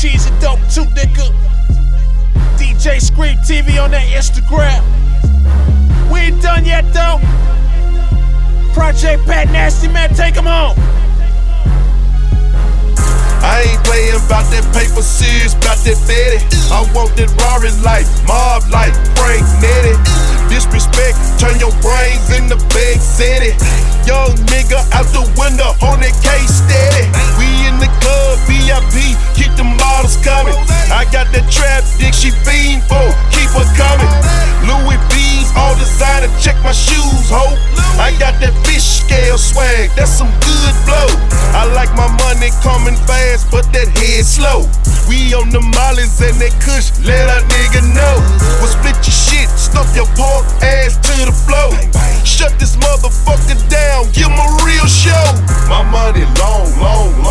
cheese and dope too, nigga. DJ Scream TV on that Instagram. We ain't done yet though. Project Pat Nasty, man, take him home. I ain't playing about that paper, serious about that Betty. I want that Rari life, mob life, Frank Netty. Disrespect, turn your brains into big city. Young nigga out the window, on that case steady. We in the club, VIP, keep the models coming. I got that trap dick she fiend for, keep her coming. Louis V's, all designer, check my shoes, ho. I got that fish scale swag, that's some good blow. I like my money coming fast, but that head slow. We on the mollies and that kush, let a nigga know. We'll split your shit, stuff your pork ass to the floor. Shut this motherfucker down, give him a real show. My money long, long, long.